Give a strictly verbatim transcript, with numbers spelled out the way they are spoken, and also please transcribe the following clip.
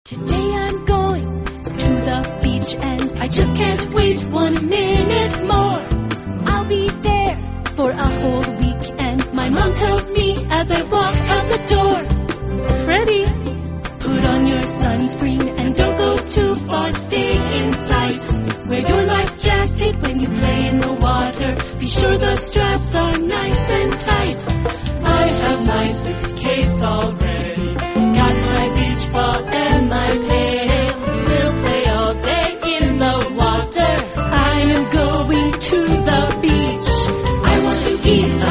Today I'm going to the beach and I just can't wait one minute more. I'll be there for a whole week and my mom tells me as I walk out the door, Freddie, put on your sunscreen and don't go too far, stay in sight. Wear your life jacket when you play in the water, be sure the straps are nice and tight. I have my suitcase all ready.